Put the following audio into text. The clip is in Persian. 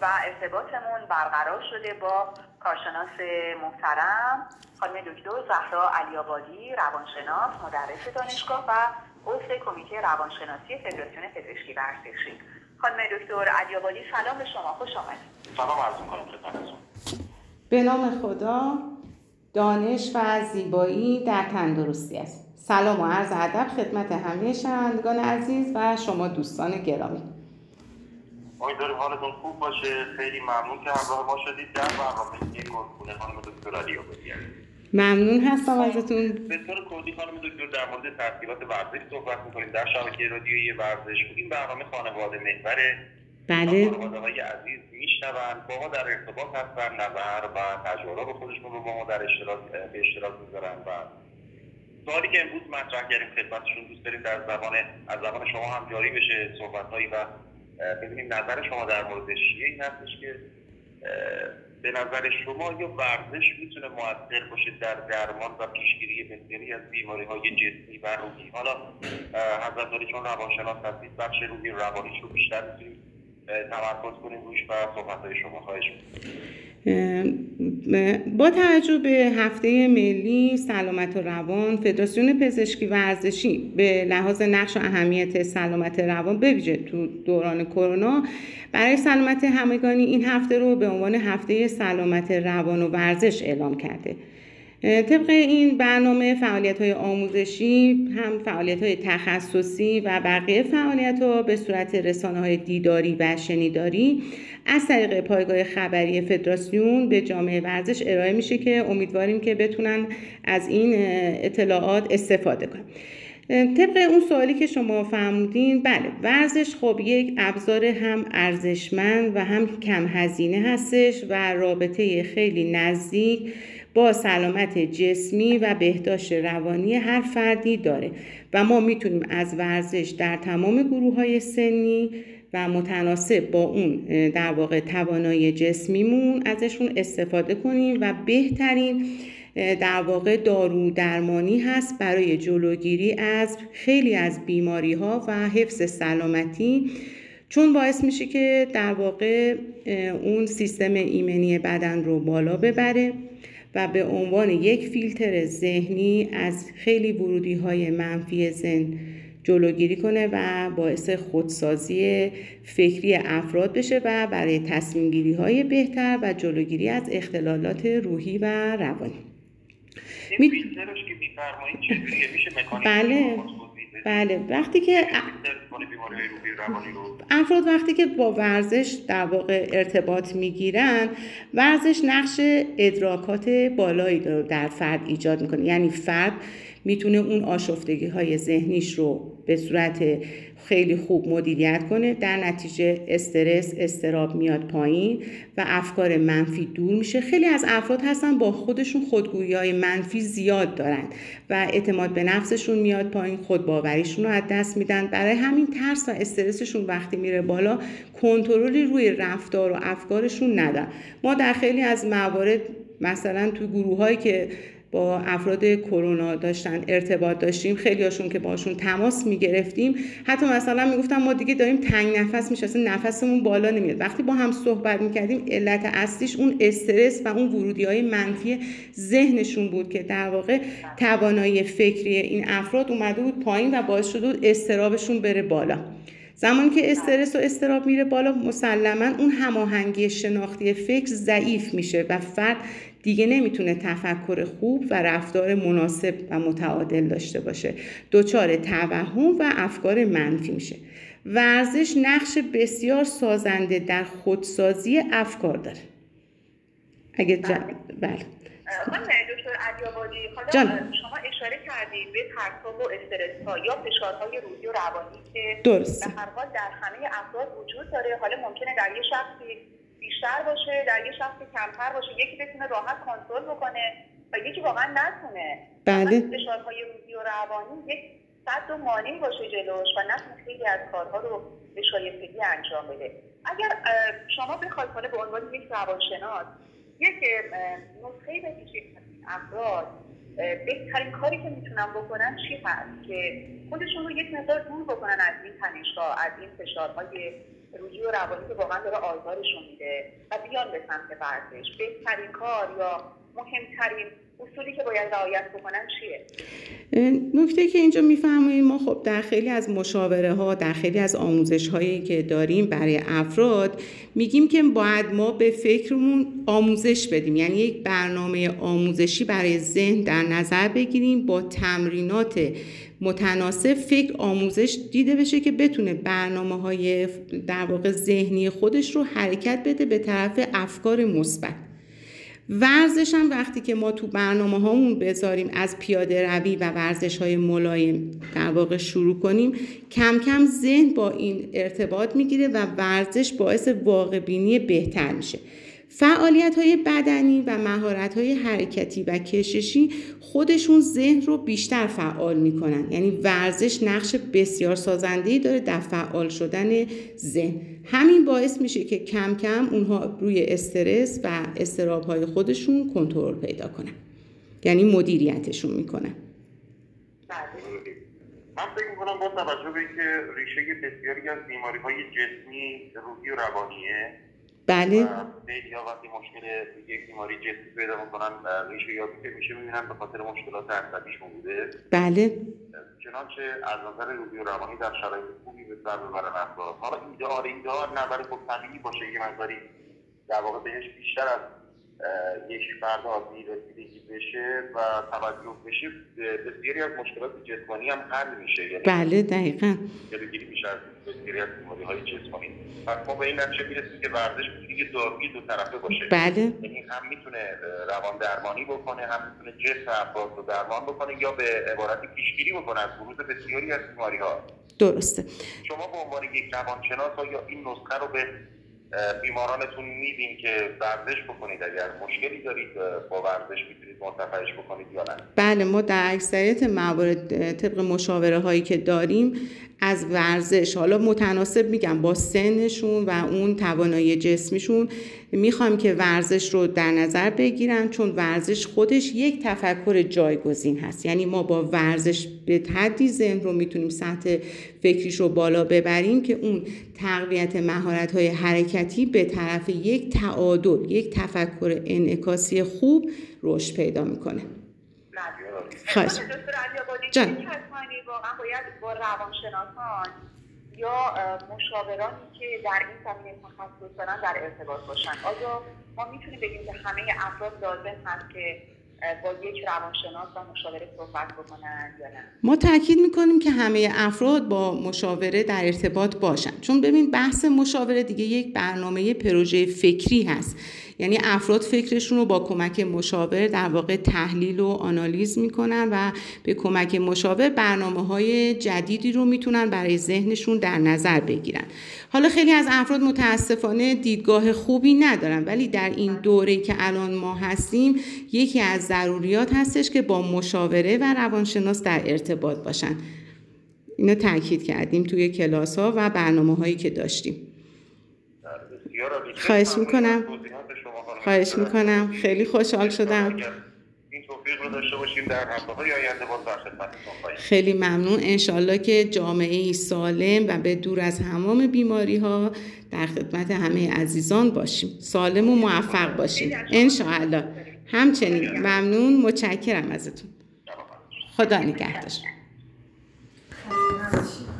و ارتباطمون برقرار شده با کارشناس محترم خانم دکتر زهرا علی‌آبادی، روانشناس، مدرس دانشگاه و عضو کمیته روانشناسی فدراسیون پزشکی ورزشی. خانم دکتر علی‌آبادی سلام به شما، خوش آمدید. سلام عرض می‌کنم خدمتتون. به نام خدا، دانش و زیبایی در تندرستی است. سلام و عرض ادب خدمت همه شنوندگان عزیز و شما دوستان گرامی. امیدوارم حالتون خوب باشه. خیلی ممنون که همراه ما شدید در برنامه یک گلخونه خانم دکتر علی‌آبادی. ممنون هستم ازتون. به طور کلی خانم دکتر در مورد تاثیرات ورزش صحبت می‌کنیم در شبکه رادیویی ورزش. این برنامه خانواده محور بله. خانواده‌های عزیز میشنوند، با ما در ارتباط هستن، نظر و تجربه خودشون رو با ما در اشتراک میذارن و سوالی که امروز مطرح کردیم خدمتشون دوست داریم از زبان شما هم جاری بشه صحبت‌هایی و ببینیم نظر شما در موردش چیه. این هستش که به نظر شما یا ورزش میتونه مؤثر باشه در درمان و پیشگیری بسیاری از بیماری‌های جسمی و روحی؟ حالا حضرت چون روانشناس هستید، بخش روحی روانیش رو بیشتر میتونیم تمرکز کنیم روش و صحبت‌های شما خواهش می‌کنم. با توجه به هفته ملی سلامت روان، فدراسیون پزشکی ورزشی به لحاظ نقش و اهمیت سلامت روان به ویژه تو دوران کرونا برای سلامت همگانی این هفته رو به عنوان هفته سلامت روان و ورزش اعلام کرده. طبق این برنامه فعالیت‌های آموزشی، هم فعالیت‌های تخصصی و بقیه فعالیت‌ها به صورت رسانه‌های دیداری و شنیداری از طریق پایگاه خبری فدراسیون به جامعه ورزش ارائه میشه که امیدواریم که بتونن از این اطلاعات استفاده کنن. طبق اون سوالی که شما فرمودین، بله، ورزش خب یک ابزار هم ارزشمند و هم کم هزینه هستش و رابطه خیلی نزدیک با سلامت جسمی و بهداشت روانی هر فردی داره و ما میتونیم از ورزش در تمام گروه‌های سنی و متناسب با اون در واقع توانایی جسمیمون ازشون استفاده کنیم و بهترین در واقع دارو درمانی هست برای جلوگیری از خیلی از بیماری‌ها و حفظ سلامتی، چون باعث میشه که در واقع اون سیستم ایمنی بدن رو بالا ببره و به عنوان یک فیلتر ذهنی از خیلی ورودی‌های منفی ذهن جلوگیری کنه و باعث خودسازی فکری افراد بشه و برای تصمیم گیری های بهتر و جلوگیری از اختلالات روحی و روانی. این فیلترش که می‌فرمایید چجوریه؟ میشه مکانیزمش بله، وقتی که افراد وقتی که با ورزش در واقع ارتباط میگیرن، ورزش نقش ادراکات بالایی رو در فرد ایجاد میکنه. یعنی فرد میتونه اون آشفتگی‌های ذهنیش رو به صورت خیلی خوب مدیریت کنه، در نتیجه استرس، اضطراب میاد پایین و افکار منفی دور میشه. خیلی از افراد هستن با خودشون خودگویی‌های منفی زیاد دارن و اعتماد به نفسشون میاد پایین، خودباوریشون رو از دست میدن. برای همین ترس و استرسشون وقتی میره بالا، کنترلی روی رفتار و افکارشون ندارن. ما در خیلی از موارد مثلا تو گروه‌هایی که با افراد کرونا داشتن ارتباط داشتیم، خیلی هاشون که باشون تماس میگرفتیم، حتی مثلا میگفتن ما دیگه داریم تنگ نفس میشه، اصلا نفسمون بالا نمیاد. وقتی با هم صحبت میکردیم، علت اصلیش اون استرس و اون ورودی‌های منفی ذهنشون بود که در واقع توانایی فکری این افراد اومده بود پایین و باعث شده بود اضطرابشون بره بالا. زمانی که استرس و اضطراب میره بالا، مسلماً اون هماهنگی شناختی فکر ضعیف میشه و فرد دیگه نمیتونه تفکر خوب و رفتار مناسب و متعادل داشته باشه، دچار توهم و افکار منفی میشه. ورزش نقش بسیار سازنده در خودسازی افکار داره. بله. خانم دکتر علی‌آبادی، حالا شما اشاره کردید به ترس‌ها و استرس‌ها یا فشارهای روحی و روانی که درست. به هر حال در همه افراد وجود داره. حالا ممکنه در یه شخصی بیشتر باشه، در یه شخصی کمتر باشه، یکی بتونه راحت کنترل بکنه و یکی واقعا نتونه. بله. فشارهای روحی و روانی یک سد و مانع باشه جلوش و نتونه خیلی از کارها رو به شایستگی انجام بده. اگر شما بخواید حالا به عنوان یک روانشناس یک نسخه بدید افراد بهترین کاری که میتونن بکنن چی هست که خودشون رو یک مقدار دور بکنن از این تنش‌ها، از این فشارهای روحی و روانی که واقعا داره آزارشون میده و بیان به سمت ورزش، بهترین کار یا مهمترین اصولی که باید رعایت بکنن چیه؟ نکته که اینجا میفرمایید ما خب در خیلی از مشاوره ها، در خیلی از آموزش هایی که داریم برای افراد میگیم که باید ما به فکرمون آموزش بدیم، یعنی یک برنامه آموزشی برای ذهن در نظر بگیریم، با تمرینات متناسب فکر آموزش دیده بشه که بتونه برنامه‌های در واقع ذهنی خودش رو حرکت بده به طرف افکار مثبت. ورزش هم وقتی که ما تو برنامه هامون بذاریم از پیاده روی و ورزش های ملایم در واقع شروع کنیم، کم کم ذهن با این ارتباط میگیره و ورزش باعث واقع بینی بهتر میشه. فعالیت های بدنی و مهارت های حرکتی و کششی خودشون ذهن رو بیشتر فعال میکنن، یعنی ورزش نقش بسیار سازنده‌ای داره در فعال شدن ذهن. همین باعث میشه که کم کم اونها روی استرس و اضطراب های خودشون کنترل پیدا کنن، یعنی مدیریتشون میکنن. من فکر میکنم با توجه به اینکه ریشه بسیاری از بیماری‌های جسمی، روحی و روانیه، بله. خیلی‌ها وقتی مشکل یک بیماری جسمی پیدا میکنن ریشه یابی که میشه میبینن به خاطر مشکلات عصبیشون بوده. بله. چنانچه از نظر روحی و روانی در شرایط خوبی به سر ببرن افراد. حالا ایدئال نه، ولی خب طبیعی باشه یه مقداری در واقع بهش بیشتر از یک فرد عادی رسیدگی بشه و توجه بشه، بسیاری از مشکلات جسمانی هم حل میشه. یعنی بله دقیقاً. جلوگیری میشه از بسیاری از بیماری‌های جسمانی. پس ما به این نتیجه میرسیم که ورزش میتونه یه داروی دو طرفه باشه. بله. یعنی هم میتونه روان درمانی بکنه، هم میتونه جسم افراد رو درمان بکنه یا به عبارتی پیشگیری بکنه از بروز بسیاری از بیماری‌ها. درسته. شما به عنوان یک روانشناس یا این نسخه رو به بیمارانتون میدین که ورزش بکنید، اگر مشکلی دارید با ورزش میتونید مرتفعش بکنید یا نه؟ بله، ما در اکثریت موارد طبق مشاوره هایی که داریم از ورزش، حالا متناسب میگم با سنشون و اون توانایی جسمیشون، میخوام که ورزش رو در نظر بگیرن، چون ورزش خودش یک تفکر جایگزین هست. یعنی ما با ورزش به حدی ذهن رو میتونیم سطح فکریش رو بالا ببریم که اون تقویت مهارت‌های حرکتی به طرف یک تعادل، یک تفکر انعکاسی خوب رشد پیدا میکنه. خواهش جان. واقعا باید با روانشناسان یا مشاورانی که در این زمینه تخصص دارن در ارتباط باشن. آیا ما میتونیم بگیم که همه افراد لازم هست که با یک روانشناس و مشاوره صحبت بکنن یا نه؟ ما تاکید میکنیم که همه افراد با مشاوره در ارتباط باشن، چون ببین بحث مشاوره دیگه یک برنامه پروژه فکری هست. یعنی افراد فکرشون رو با کمک مشاور در واقع تحلیل و آنالیز میکنن و به کمک مشاور برنامه‌های جدیدی رو میتونن برای ذهنشون در نظر بگیرن. حالا خیلی از افراد متاسفانه دیدگاه خوبی ندارن، ولی در این دوره‌ای که الان ما هستیم یکی از ضروریات هستش که با مشاوره و روانشناس در ارتباط باشن. اینو تاکید کردیم توی کلاس‌ها و برنامه‌هایی که داشتیم. خواهش میکنم. خیلی خوشحال شدم. این توفیق رو داشته باشیم در هفته‌های آینده باز در خدمتتون خواهیم. خیلی ممنون. انشالله که جامعه‌ای سالم و به دور از تمام بیماری‌ها در خدمت همه عزیزان باشیم. سالم و موفق باشیم. انشالله. همچنین. ممنون. متشکرم ازتون. خدا نگهدار.